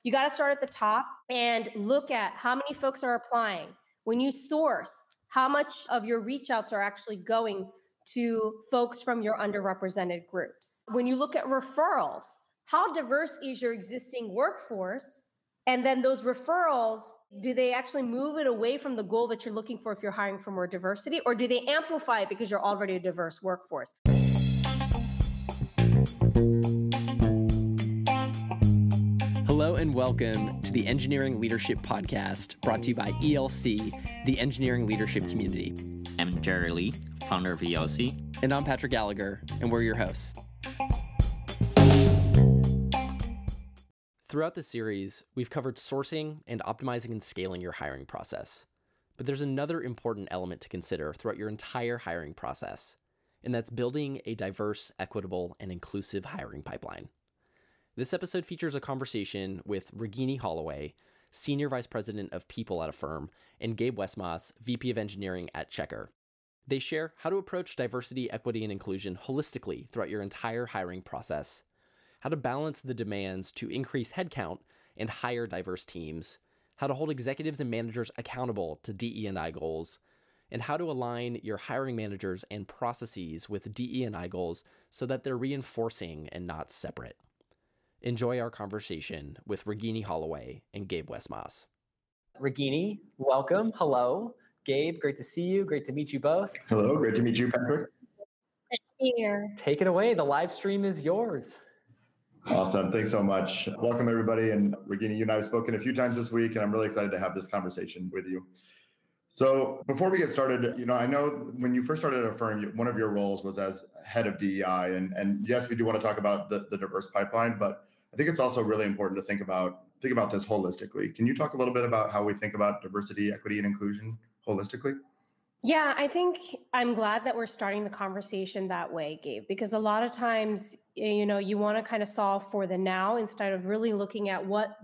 You got to start at the top and look at how many folks are applying. When you source, how much of your reach outs are actually going to folks from your underrepresented groups. When you look at referrals, how diverse is your existing workforce? And then those referrals, do they actually move it away from the goal that you're looking for if you're hiring for more diversity, or do they amplify it because you're already a diverse workforce? Hello and welcome to the Engineering Leadership Podcast, brought to you by ELC, the Engineering Leadership Community. I'm Jerry Lee, founder of ELC. And I'm Patrick Gallagher, and we're your hosts. Throughout the series, we've covered sourcing and optimizing and scaling your hiring process. But there's another important element to consider throughout your entire hiring process, and that's building a diverse, equitable, and inclusive hiring pipeline. This episode features a conversation with Ragini Holloway, Senior Vice President of People at Affirm, and Gabe Westmaas, VP of Engineering at Checkr. They share how to approach diversity, equity, and inclusion holistically throughout your entire hiring process, how to balance the demands to increase headcount and hire diverse teams, how to hold executives and managers accountable to DE&I goals, and how to align your hiring managers and processes with DE&I goals so that they're reinforcing and not separate. Enjoy our conversation with Ragini Holloway and Gabe Westmaas. Ragini, welcome. Hello. Gabe, great to see you. Great to meet you both. Hello, great to meet you, Patrick. Great to be here. Take it away. The live stream is yours. Awesome. Thanks so much. Welcome, everybody. And Ragini, you and I have spoken a few times this week, and I'm really excited to have this conversation with you. So before we get started, I know when you first started at Affirm, one of your roles was as head of DEI. And yes, we do want to talk about the diverse pipeline, but I think it's also really important to think about this holistically. Can you talk a little bit about how we think about diversity, equity, and inclusion holistically? Yeah, I think I'm glad that we're starting the conversation that way, Gabe, because a lot of times, you want to kind of solve for the now instead of really looking at what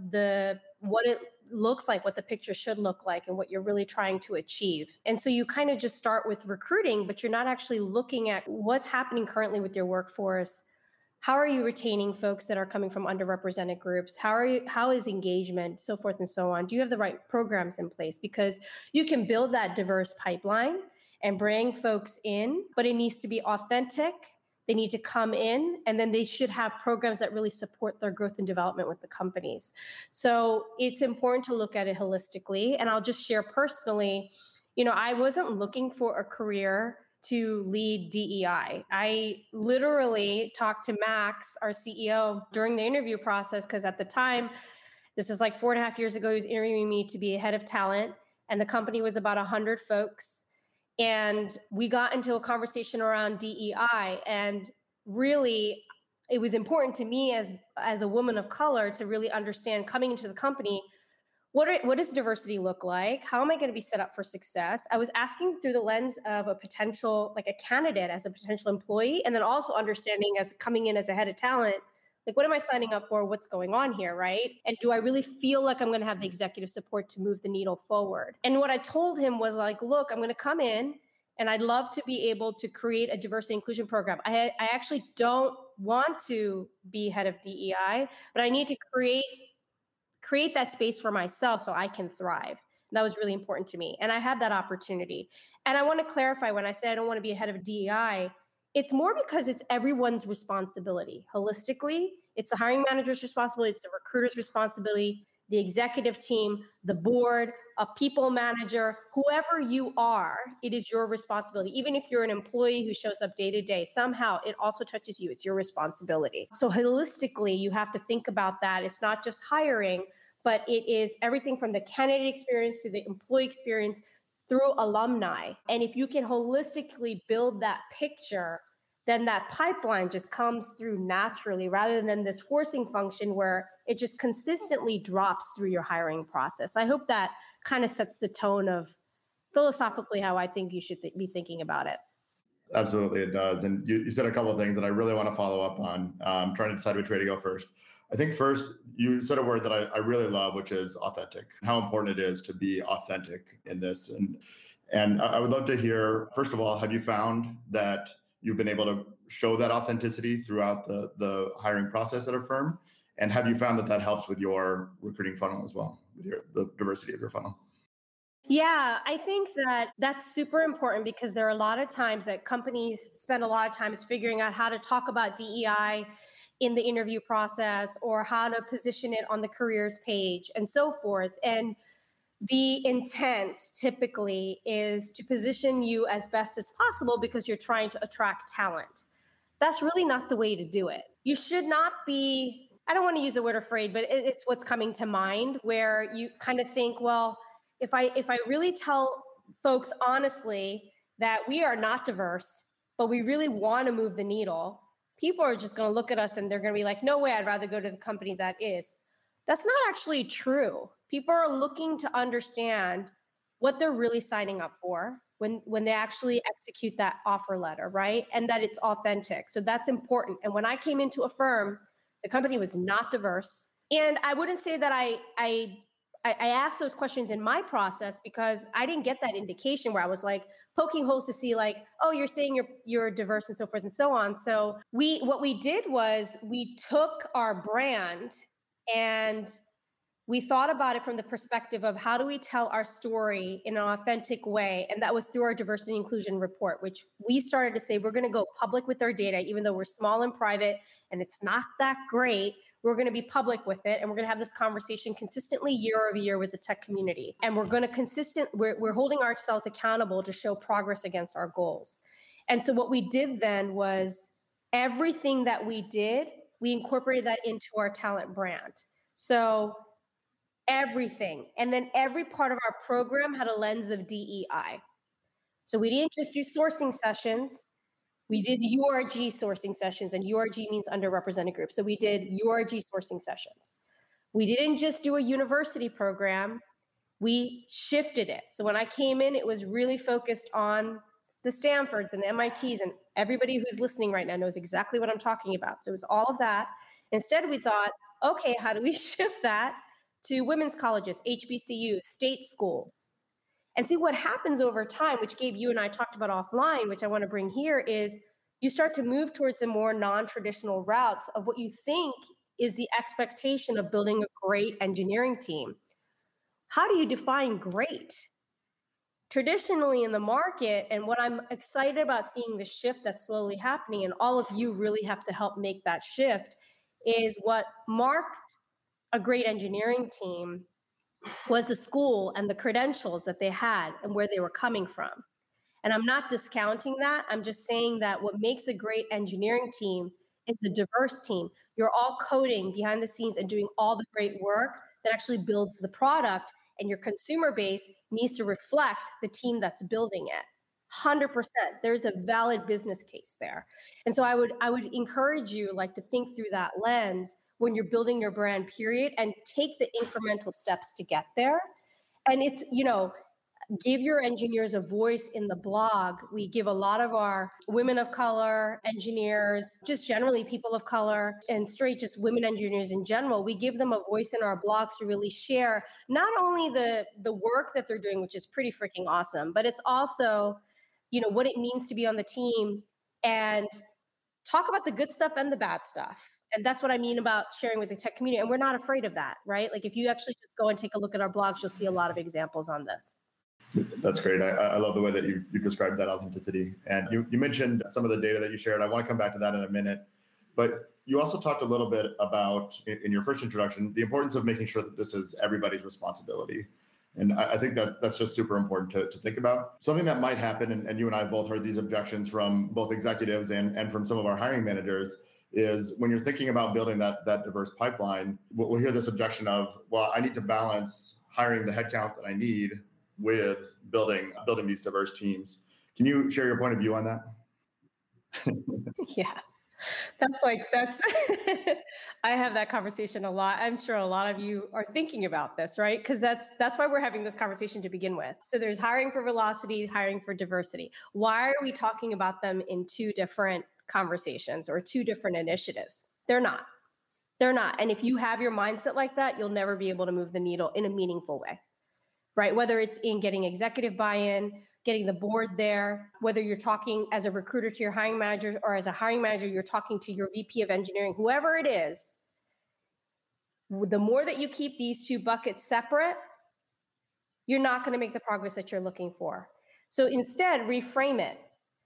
it looks like, what the picture should look like, and what you're really trying to achieve. And so you kind of just start with recruiting, but you're not actually looking at what's happening currently with your workforce. How are you retaining folks that are coming from underrepresented groups? How is engagement, so forth and so on? Do you have the right programs in place? Because you can build that diverse pipeline and bring folks in, but it needs to be authentic. They need to come in, and then they should have programs that really support their growth and development with the companies. So it's important to look at it holistically. And I'll just share personally, I wasn't looking for a career to lead DEI. I literally talked to Max, our CEO, during the interview process, because at the time, this is like 4.5 years ago, he was interviewing me to be a head of talent, and the company was about 100 folks. And we got into a conversation around DEI, and really, it was important to me as a woman of color to really understand coming into the company, what does diversity look like? How am I going to be set up for success? I was asking through the lens of a potential, like a candidate as a potential employee, and then also understanding as coming in as a head of talent, like what am I signing up for? What's going on here, right? And do I really feel like I'm going to have the executive support to move the needle forward? And what I told him was like, look, I'm going to come in and I'd love to be able to create a diversity inclusion program. I actually don't want to be head of DEI, but I need to create that space for myself so I can thrive. And that was really important to me. And I had that opportunity. And I want to clarify, when I say I don't want to be a head of DEI, it's more because it's everyone's responsibility. Holistically, it's the hiring manager's responsibility, it's the recruiter's responsibility, the executive team, the board, a people manager, whoever you are, it is your responsibility. Even if you're an employee who shows up day to day, somehow it also touches you. It's your responsibility. So holistically, you have to think about that. It's not just hiring, but it is everything from the candidate experience to the employee experience through alumni. And if you can holistically build that picture, then that pipeline just comes through naturally rather than this forcing function where it just consistently drops through your hiring process. I hope that kind of sets the tone of philosophically how I think you should be thinking about it. Absolutely, it does. And you said a couple of things that I really want to follow up on. I'm trying to decide which way to go first. I think first, you said a word that I really love, which is authentic, how important it is to be authentic in this. And I would love to hear, first of all, have you found that you've been able to show that authenticity throughout the hiring process at Affirm? And have you found that that helps with your recruiting funnel as well, with the diversity of your funnel? Yeah, I think that that's super important because there are a lot of times that companies spend a lot of time figuring out how to talk about DEI in the interview process or how to position it on the careers page and so forth. And the intent typically is to position you as best as possible because you're trying to attract talent. That's really not the way to do it. You should not be, I don't want to use the word afraid, but it's what's coming to mind where you kind of think, well, if I really tell folks honestly that we are not diverse, but we really want to move the needle, people are just going to look at us and they're going to be like, no way, I'd rather go to the company that is. That's not actually true. People are looking to understand what they're really signing up for when they actually execute that offer letter, right? And that it's authentic. So that's important. And when I came into a firm, the company was not diverse. And I wouldn't say that I asked those questions in my process because I didn't get that indication where I was like poking holes to see like, oh, you're saying you're diverse and so forth and so on. So what we did was we took our brand and we thought about it from the perspective of how do we tell our story in an authentic way? And that was through our diversity inclusion report, which we started to say, we're going to go public with our data, even though we're small and private and it's not that great. We're going to be public with it. And we're going to have this conversation consistently year over year with the tech community. And we're going to we're holding ourselves accountable to show progress against our goals. And so what we did then was everything that we did, we incorporated that into our talent brand. So everything. And then every part of our program had a lens of DEI. So we didn't just do sourcing sessions. We did URG sourcing sessions, and URG means underrepresented groups. So we did URG sourcing sessions. We didn't just do a university program. We shifted it. So when I came in, it was really focused on the Stanfords and the MITs, and everybody who's listening right now knows exactly what I'm talking about. So it was all of that. Instead, we thought, okay, how do we shift that to women's colleges, HBCUs, state schools, and see what happens over time, which Gabe, you and I talked about offline, which I want to bring here, is you start to move towards a more non-traditional routes of what you think is the expectation of building a great engineering team. How do you define great? Traditionally in the market, and what I'm excited about seeing the shift that's slowly happening, and all of you really have to help make that shift, is what marked a great engineering team was the school and the credentials that they had and where they were coming from. And I'm not discounting that. I'm just saying that what makes a great engineering team is a diverse team. You're all coding behind the scenes and doing all the great work that actually builds the product, and your consumer base needs to reflect the team that's building it. 100%. There's a valid business case there. And so I would encourage you like to think through that lens when you're building your brand, period, and take the incremental steps to get there. And it's, give your engineers a voice in the blog. We give a lot of our women of color engineers, just generally people of color and straight, just women engineers in general. We give them a voice in our blogs to really share not only the work that they're doing, which is pretty freaking awesome, but it's also, what it means to be on the team and talk about the good stuff and the bad stuff. And that's what I mean about sharing with the tech community. And we're not afraid of that, right? Like if you actually just go and take a look at our blogs, you'll see a lot of examples on this. That's great. I love the way that you described that authenticity. And you mentioned some of the data that you shared. I want to come back to that in a minute. But you also talked a little bit about, in your first introduction, the importance of making sure that this is everybody's responsibility. And I think that's just super important to think about. Something that might happen, and you and I both heard these objections from both executives and from some of our hiring managers, is when you're thinking about building that diverse pipeline, we'll hear this objection of, well, I need to balance hiring the headcount that I need with building these diverse teams. Can you share your point of view on that? Yeah, that's I have that conversation a lot. I'm sure a lot of you are thinking about this, right? Because that's why we're having this conversation to begin with. So there's hiring for velocity, hiring for diversity. Why are we talking about them in two different conversations or two different initiatives? They're not. And if you have your mindset like that, you'll never be able to move the needle in a meaningful way, right? Whether it's in getting executive buy-in, getting the board there, whether you're talking as a recruiter to your hiring managers or as a hiring manager, you're talking to your VP of engineering, whoever it is, The more that you keep these two buckets separate, you're not going to make the progress that you're looking for. So instead, reframe it.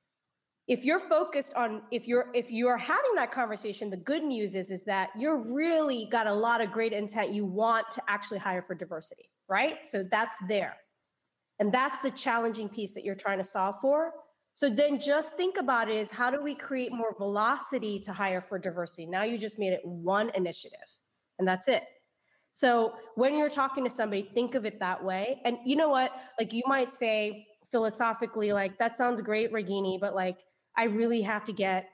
If you're focused on, if you are having that conversation, the good news is that you're really got a lot of great intent. You want to actually hire for diversity, right? So that's there. And that's the challenging piece that you're trying to solve for. So then just think about it is, how do we create more velocity to hire for diversity? Now you just made it one initiative and that's it. So when you're talking to somebody, think of it that way. And you know what, like you might say philosophically, like, that sounds great, Ragini, but like, I really have to get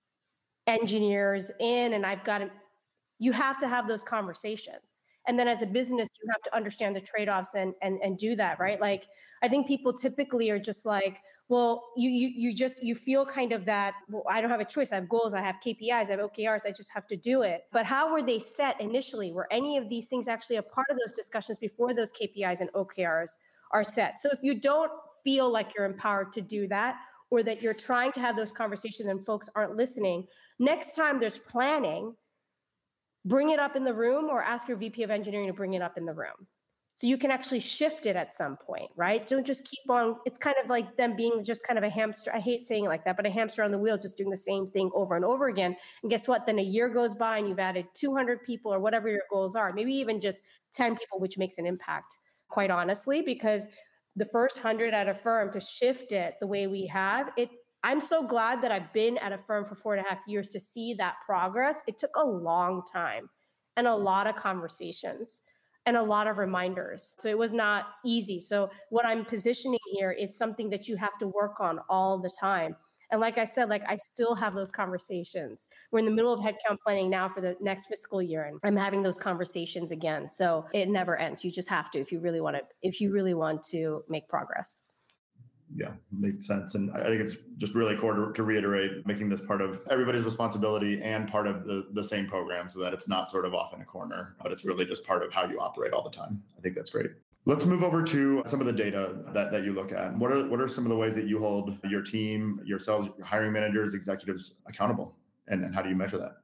engineers in and you have to have those conversations. And then as a business, you have to understand the trade-offs and do that, right? Like, I think people typically are just like, well, you feel kind of that, well, I don't have a choice. I have goals, I have KPIs, I have OKRs, I just have to do it. But how were they set initially? Were any of these things actually a part of those discussions before those KPIs and OKRs are set? So if you don't feel like you're empowered to do that, or that you're trying to have those conversations and folks aren't listening, next time there's planning, bring it up in the room or ask your VP of engineering to bring it up in the room. So you can actually shift it at some point, right? Don't just keep on, it's kind of like them being just kind of a hamster. I hate saying it like that, but a hamster on the wheel, just doing the same thing over and over again. And guess what? Then a year goes by and you've added 200 people or whatever your goals are, maybe even just 10 people, which makes an impact, quite honestly, because the first 100 at a firm, to shift it the way we have it. I'm so glad that I've been at a firm for 4.5 years to see that progress. It took a long time and a lot of conversations and a lot of reminders. So it was not easy. So what I'm positioning here is something that you have to work on all the time. And like I said, like I still have those conversations. We're in the middle of headcount planning now for the next fiscal year, and I'm having those conversations again. So it never ends. You just have to, if you really want to make progress. Yeah, makes sense. And I think it's just really core to reiterate, making this part of everybody's responsibility and part of the same program, so that it's not sort of off in a corner, but it's really just part of how you operate all the time. I think that's great. Let's move over to some of the data that you look at. What are some of the ways that you hold your team, yourselves, your hiring managers, executives accountable? And how do you measure that?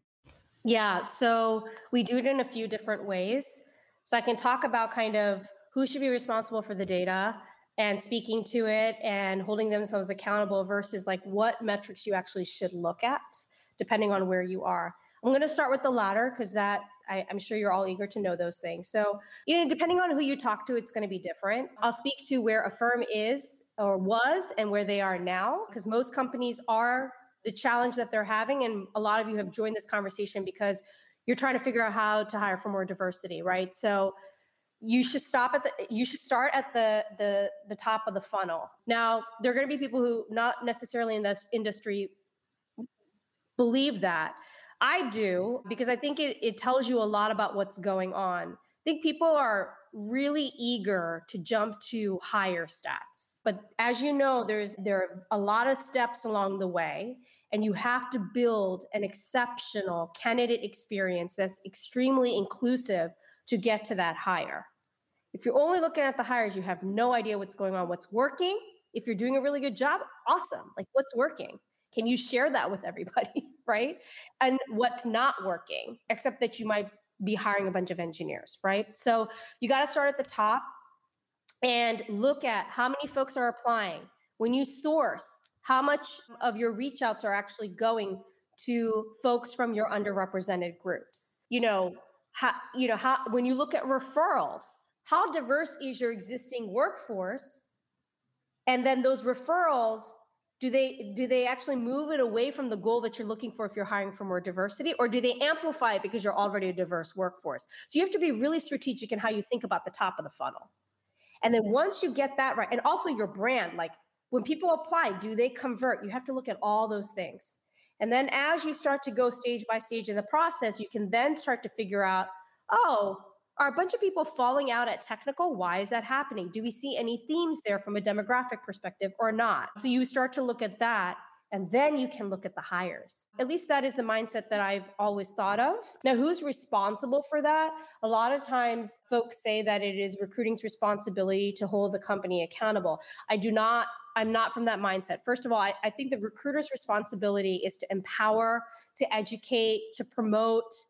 Yeah, so we do it in a few different ways. So I can talk about kind of who should be responsible for the data and speaking to it and holding themselves accountable versus like what metrics you actually should look at, depending on where you are. I'm going to start with the latter because I'm sure you're all eager to know those things. So, depending on who you talk to, it's going to be different. I'll speak to where a firm is or was and where they are now, because most companies are the challenge that they're having. And a lot of you have joined this conversation because you're trying to figure out how to hire for more diversity, right? So you should start at the top of the funnel. Now, there are going to be people who not necessarily in this industry believe that. I do, because I think it tells you a lot about what's going on. I think people are really eager to jump to higher stats. But as you know, there are a lot of steps along the way, and you have to build an exceptional candidate experience that's extremely inclusive to get to that hire. If you're only looking at the hires, you have no idea what's going on, what's working. If you're doing a really good job, awesome. Like, what's working? Can you share that with everybody, right? And what's not working, except that you might be hiring a bunch of engineers, right? So you got to start at the top and look at how many folks are applying. When you source, how much of your reach outs are actually going to folks from your underrepresented groups? When you look at referrals, how diverse is your existing workforce? And then those referrals, do they actually move it away from the goal that you're looking for if you're hiring for more diversity, or do they amplify it because you're already a diverse workforce? So you have to be really strategic in how you think about the top of the funnel. And then once you get that right, and also your brand, like when people apply, do they convert? You have to look at all those things. And then as you start to go stage by stage in the process, you can then start to figure out, are a bunch of people falling out at technical? Why is that happening? Do we see any themes there from a demographic perspective or not? So you start to look at that, and then you can look at the hires. At least that is the mindset that I've always thought of. Now, who's responsible for that? A lot of times folks say that it is recruiting's responsibility to hold the company accountable. I'm not from that mindset. First of all, I think the recruiter's responsibility is to empower, to educate, to promote,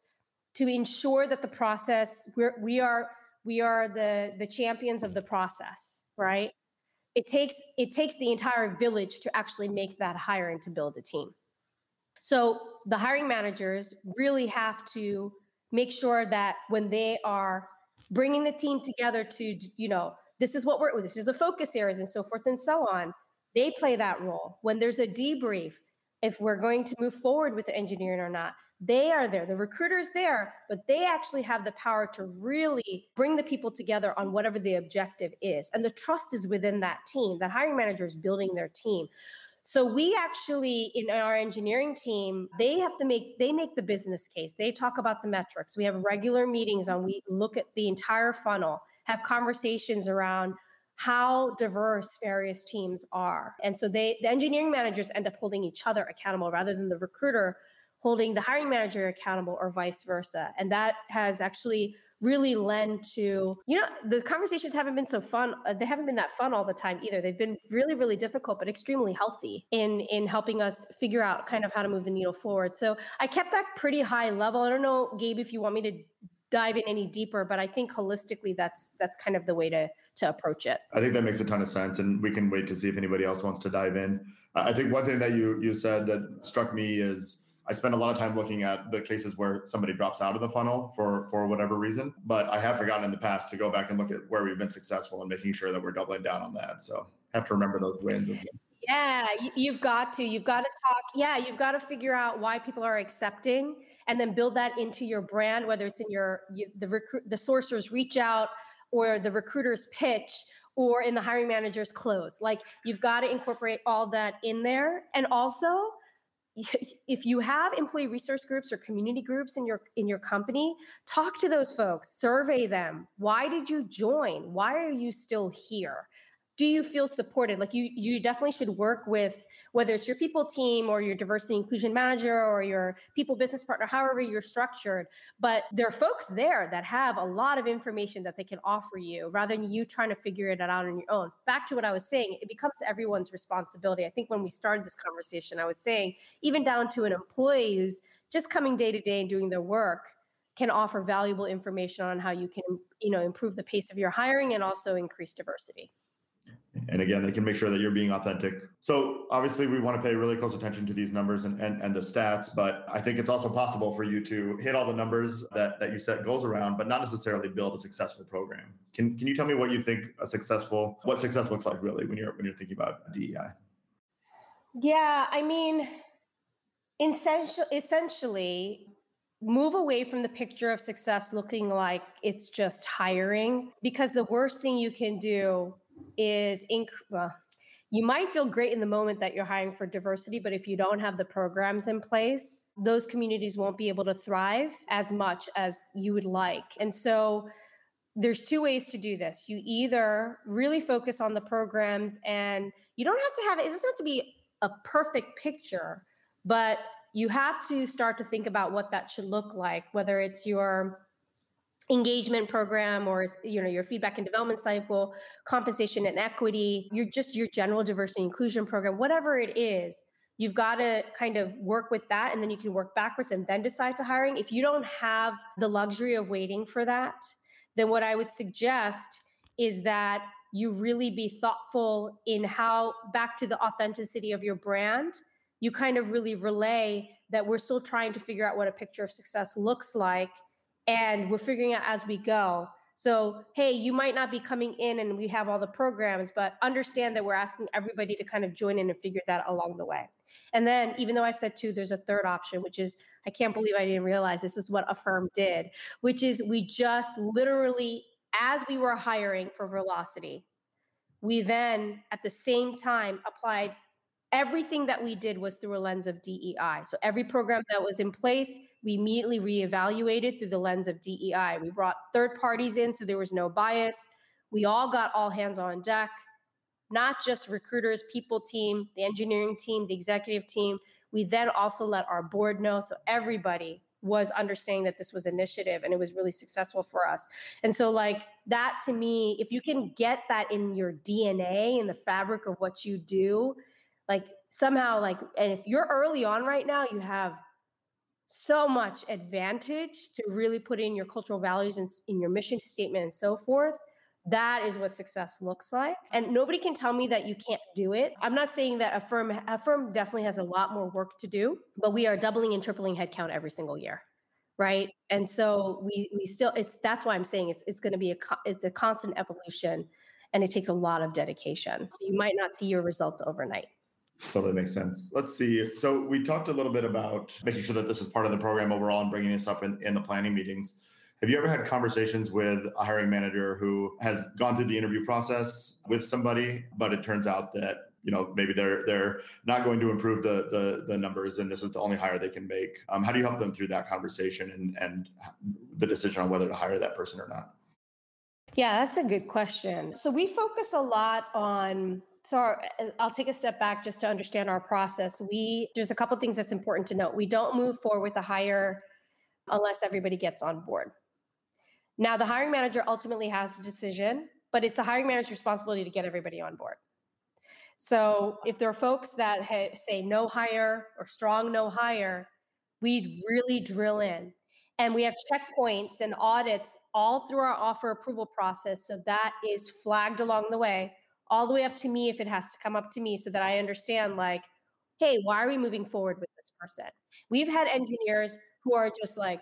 to ensure that the process, we are the champions of the process, right? It takes the entire village to actually make that hire and to build a team. So the hiring managers really have to make sure that when they are bringing the team together to, this is the focus areas and so forth and so on, they play that role. When there's a debrief, if we're going to move forward with engineering or not, they are there. The recruiter's there, but they actually have the power to really bring the people together on whatever the objective is. And the trust is within that team. That hiring manager is building their team. So we actually, in our engineering team, they make the business case. They talk about the metrics. We have regular meetings we look at the entire funnel, have conversations around how diverse various teams are. And so the engineering managers end up holding each other accountable rather than the recruiter holding the hiring manager accountable or vice versa. And that has actually really lend to, the conversations haven't been so fun. They haven't been that fun all the time either. They've been really, really difficult, but extremely healthy in helping us figure out kind of how to move the needle forward. So I kept that pretty high level. I don't know, Gabe, if you want me to dive in any deeper, but I think holistically, that's kind of the way to approach it. I think that makes a ton of sense, and we can wait to see if anybody else wants to dive in. I think one thing that you said that struck me is I spend a lot of time looking at the cases where somebody drops out of the funnel for whatever reason, but I have forgotten in the past to go back and look at where we've been successful and making sure that we're doubling down on that. So have to remember those wins as well. Yeah, you've got to talk. Yeah, you've got to figure out why people are accepting and then build that into your brand, whether it's in the sourcer's reach out or the recruiter's pitch or in the hiring manager's close. Like you've got to incorporate all that in there. And also, if you have employee resource groups or community groups in your company, talk to those folks, survey them. Why did you join? Why are you still here? Do you feel supported? Like you definitely should work with, whether it's your people team or your diversity inclusion manager or your people business partner, however you're structured. But there are folks there that have a lot of information that they can offer you rather than you trying to figure it out on your own. Back to what I was saying, it becomes everyone's responsibility. I think when we started this conversation, I was saying, even down to an employee who's just coming day to day and doing their work can offer valuable information on how you can, improve the pace of your hiring and also increase diversity. And again, they can make sure that you're being authentic. So obviously we want to pay really close attention to these numbers and the stats, but I think it's also possible for you to hit all the numbers that you set goals around, but not necessarily build a successful program. Can you tell me what you think what success looks like really when you're thinking about DEI? Yeah, I mean, essentially move away from the picture of success looking like it's just hiring, because the worst thing you can do is you might feel great in the moment that you're hiring for diversity, but if you don't have the programs in place, those communities won't be able to thrive as much as you would like. And so there's two ways to do this. You either really focus on the programs, and you don't have to it doesn't have to be a perfect picture, but you have to start to think about what that should look like, whether it's your engagement program or your feedback and development cycle, compensation and equity, your general diversity and inclusion program, whatever it is. You've got to kind of work with that, and then you can work backwards and then decide to hiring. If you don't have the luxury of waiting for that, then what I would suggest is that you really be thoughtful in how, back to the authenticity of your brand, you kind of really relay that we're still trying to figure out what a picture of success looks like, and we're figuring out as we go. So, hey, you might not be coming in and we have all the programs, but understand that we're asking everybody to kind of join in and figure that along the way. And then, even though I said two, there's a third option, which is, I can't believe I didn't realize this is what Affirm did, which is we just literally, as we were hiring for Velocity, we then at the same time applied everything that we did was through a lens of DEI. So every program that was in place, we immediately reevaluated through the lens of DEI. We brought third parties in, so there was no bias. We all got all hands on deck, not just recruiters, people team, the engineering team, the executive team. We then also let our board know. So everybody was understanding that this was initiative, and it was really successful for us. And so like that, to me, if you can get that in your DNA, in the fabric of what you do, like somehow, like, and if you're early on right now, you have so much advantage to really put in your cultural values and in your mission statement and so forth. That is what success looks like. And nobody can tell me that you can't do it. I'm not saying that a firm definitely has a lot more work to do, but we are doubling and tripling headcount every single year. Right. And so we still, that's why I'm saying it's going to be it's a constant evolution, and it takes a lot of dedication. So you might not see your results overnight. Totally makes sense. Let's see. So we talked a little bit about making sure that this is part of the program overall and bringing this up in the planning meetings. Have you ever had conversations with a hiring manager who has gone through the interview process with somebody, but it turns out that maybe they're not going to improve the numbers, and this is the only hire they can make? How do you help them through that conversation and the decision on whether to hire that person or not? Yeah, that's a good question. So we focus a lot on. So I'll take a step back just to understand our process. There's a couple of things that's important to note. We don't move forward with a hire unless everybody gets on board. Now, the hiring manager ultimately has the decision, but it's the hiring manager's responsibility to get everybody on board. So if there are folks that say no hire or strong no hire, we really drill in. And we have checkpoints and audits all through our offer approval process. So that is flagged along the way, all the way up to me if it has to come up to me, so that I understand, like, hey, why are we moving forward with this person? We've had engineers who are just like,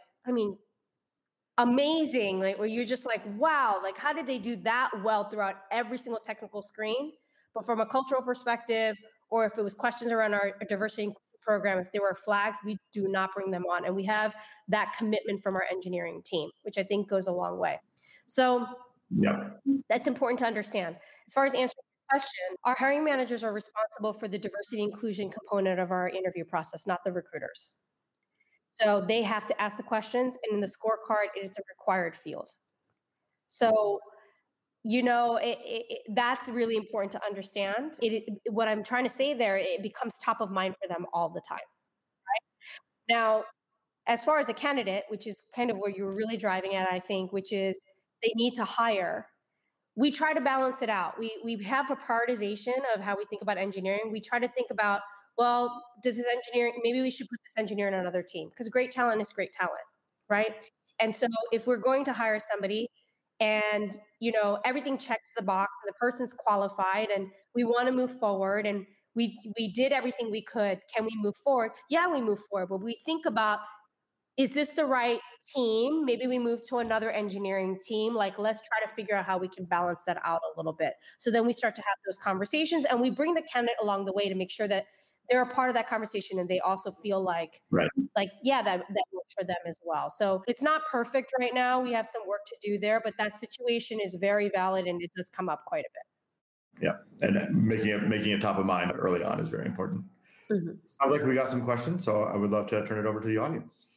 amazing, like, where you're just like, wow, like, how did they do that well throughout every single technical screen? But from a cultural perspective, or if it was questions around our diversity program, if there were flags, we do not bring them on. And we have that commitment from our engineering team, which I think goes a long way. So that's important to understand. As far as answering your question, our hiring managers are responsible for the diversity inclusion component of our interview process, not the recruiters. So they have to ask the questions, and in the scorecard, it is a required field. So, that's really important to understand. What I'm trying to say there, it becomes top of mind for them all the time. Right? Now, as far as a candidate, which is kind of where you're really driving at, I think, which is they need to hire. We try to balance it out. We have a prioritization of how we think about engineering. We try to think about, well, maybe we should put this engineer in another team, because great talent is great talent, right? And so if we're going to hire somebody and, everything checks the box and the person's qualified and we want to move forward and we did everything we could, can we move forward? Yeah, we move forward, but we think about, is this the right team? Maybe we move to another engineering team. Like, let's try to figure out how we can balance that out a little bit. So then we start to have those conversations, and we bring the candidate along the way to make sure that they're a part of that conversation and they also feel like, yeah, that works for them as well. So it's not perfect right now. We have some work to do there, but that situation is very valid and it does come up quite a bit. Yeah, and making it top of mind early on is very important. Mm-hmm. Sounds like we got some questions, so I would love to turn it over to the audience.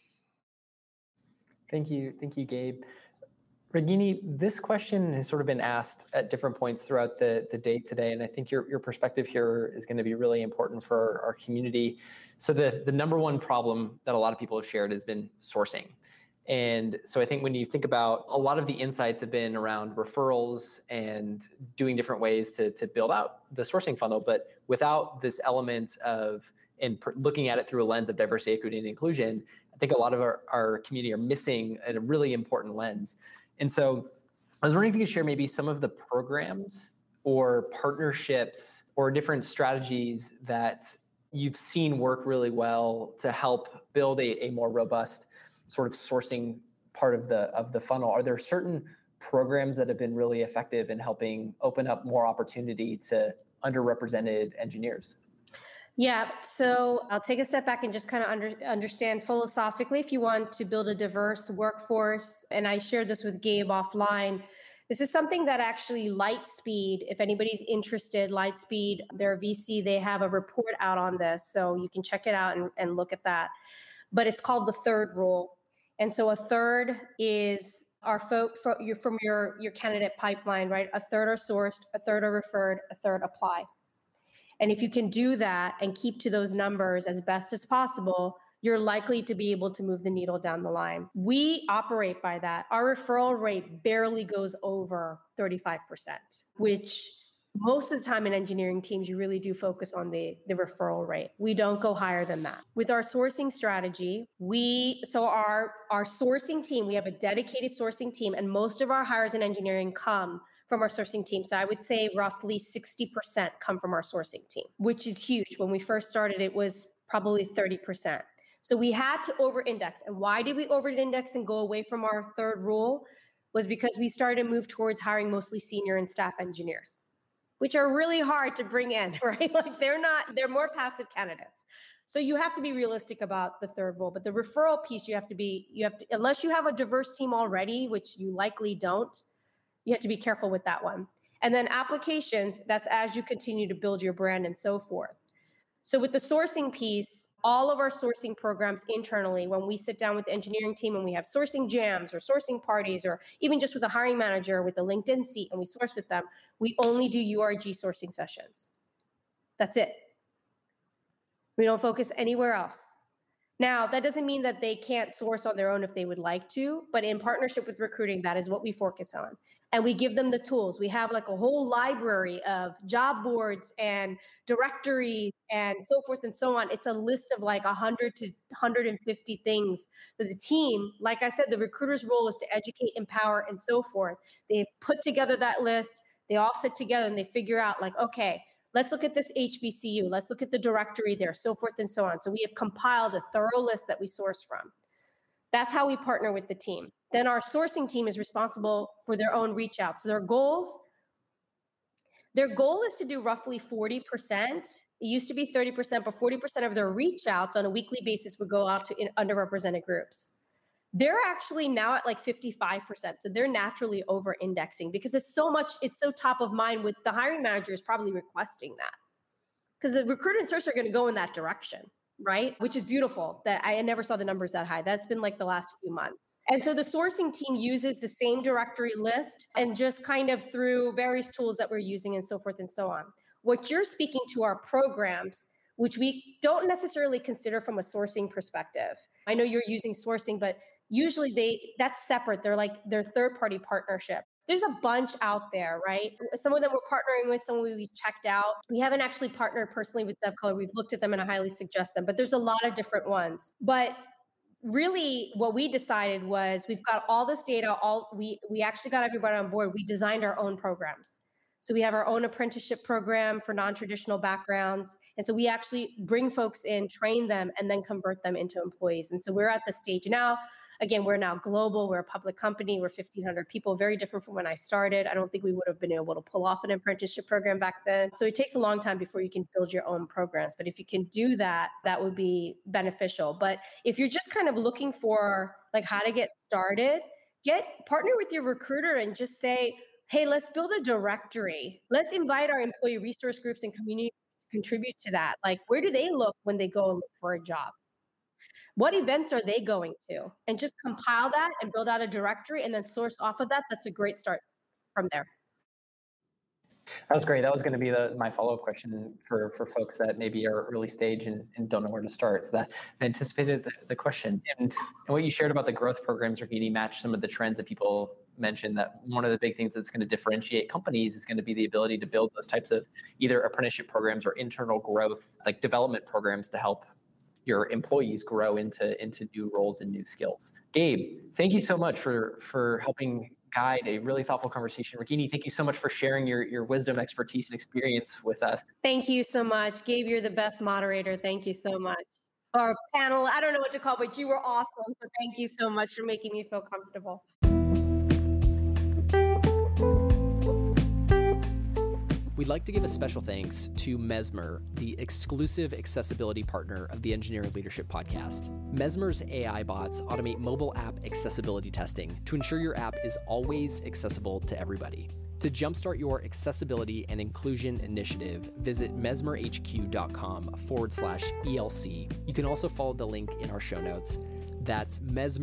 Thank you, Gabe. Ragini, this question has sort of been asked at different points throughout the day today, and I think your perspective here is going to be really important for our community. So the number one problem that a lot of people have shared has been sourcing. And so I think when you think about, a lot of the insights have been around referrals and doing different ways to build out the sourcing funnel, but without this element of looking at it through a lens of diversity, equity, and inclusion, I think a lot of our community are missing a really important lens. And so I was wondering if you could share maybe some of the programs or partnerships or different strategies that you've seen work really well to help build a more robust sort of sourcing part of the funnel. Are there certain programs that have been really effective in helping open up more opportunity to underrepresented engineers? Yeah, so I'll take a step back and just kind of understand philosophically, if you want to build a diverse workforce, and I shared this with Gabe offline, this is something that actually Lightspeed, if anybody's interested, Lightspeed, their VC, they have a report out on this, so you can check it out and look at that. But it's called the third rule. And so a third is from your candidate pipeline, right? A third are sourced, a third are referred, a third apply. And if you can do that and keep to those numbers as best as possible, you're likely to be able to move the needle down the line. We operate by that. Our referral rate barely goes over 35%, which Most of the time in engineering teams, you really do focus on the referral rate. We don't go higher than that. With our sourcing strategy, our sourcing team, we have a dedicated sourcing team, and most of our hires in engineering come from our sourcing team. So I would say roughly 60% come from our sourcing team, which is huge. When we first started, it was probably 30%. So we had to over-index. And why did we over-index and go away from our third rule? Was because we started to move towards hiring mostly senior and staff engineers, which are really hard to bring in, right? Like they're more passive candidates. So you have to be realistic about the third rule. But the referral piece, you have to, unless you have a diverse team already, which you likely don't, you have to be careful with that one. And then applications, that's as you continue to build your brand and so forth. So with the sourcing piece, all of our sourcing programs internally, when we sit down with the engineering team and we have sourcing jams or sourcing parties, or even just with a hiring manager with a LinkedIn seat and we source with them, we only do URG sourcing sessions. That's it. We don't focus anywhere else. Now, that doesn't mean that they can't source on their own if they would like to, but in partnership with recruiting, that is what we focus on. And we give them the tools. We have like a whole library of job boards and directories and so forth and so on. It's a list of like 100 to 150 things that the team, like I said, the recruiter's role is to educate, empower, and so forth. They put together that list. They all sit together and they figure out like, okay, let's look at this HBCU. Let's look at the directory there, so forth and so on. So we have compiled a thorough list that we source from. That's how we partner with the team. Then our sourcing team is responsible for their own reach out. So their goal is to do roughly 40%. It used to be 30%, but 40% of their reach outs on a weekly basis would go out to underrepresented groups. They're actually now at like 55%. So they're naturally over indexing because it's so top of mind with the hiring manager is probably requesting that. Because the recruiter and sourcer are going to go in that direction, right? Which is beautiful that I never saw the numbers that high. That's been like the last few months. And so the sourcing team uses the same directory list and just kind of through various tools that we're using and so forth and so on. What you're speaking to are programs, which we don't necessarily consider from a sourcing perspective. I know you're using sourcing, but usually that's separate. They're third-party partnership. There's a bunch out there, right? Some of them we're partnering with, some we've checked out. We haven't actually partnered personally with DevColor. We've looked at them and I highly suggest them, but there's a lot of different ones. But really what we decided was we've got all this data, we actually got everybody on board. We designed our own programs. So we have our own apprenticeship program for non-traditional backgrounds. And so we actually bring folks in, train them, and then convert them into employees. And so we're at the stage now. Again, we're now global. We're a public company. We're 1,500 people, very different from when I started. I don't think we would have been able to pull off an apprenticeship program back then. So it takes a long time before you can build your own programs. But if you can do that, that would be beneficial. But if you're just kind of looking for like how to get started, partner with your recruiter and just say, hey, let's build a directory. Let's invite our employee resource groups and community to contribute to that. Like, where do they look when they go and look for a job? What events are they going to? And just compile that and build out a directory and then source off of that. That's a great start from there. That was great. That was going to be my follow-up question for folks that maybe are early stage and don't know where to start. So that anticipated the question. And what you shared about the growth programs Ragini matched some of the trends that people mentioned, that one of the big things that's going to differentiate companies is going to be the ability to build those types of either apprenticeship programs or internal growth, like development programs to help your employees grow into new roles and new skills. Gabe, thank you so much for helping guide a really thoughtful conversation. Ragini, thank you so much for sharing your wisdom, expertise, and experience with us. Thank you so much. Gabe, you're the best moderator. Thank you so much. Or panel, I don't know what to call, but you were awesome. So thank you so much for making me feel comfortable. We'd like to give a special thanks to Mesmer, the exclusive accessibility partner of the Engineering Leadership Podcast. Mesmer's AI bots automate mobile app accessibility testing to ensure your app is always accessible to everybody. To jumpstart your accessibility and inclusion initiative, visit mesmerhq.com/ELC. You can also follow the link in our show notes. That's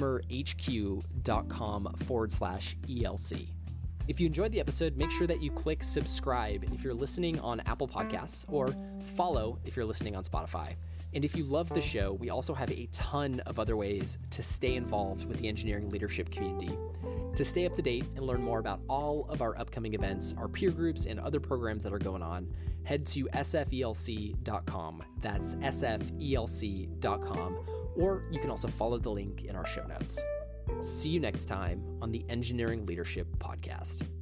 mesmerhq.com/ELC. If you enjoyed the episode, make sure that you click subscribe if you're listening on Apple Podcasts or follow if you're listening on Spotify. And if you love the show, we also have a ton of other ways to stay involved with the engineering leadership community. To stay up to date and learn more about all of our upcoming events, our peer groups, and other programs that are going on, head to sfelc.com. That's sfelc.com. Or you can also follow the link in our show notes. See you next time on the Engineering Leadership Podcast.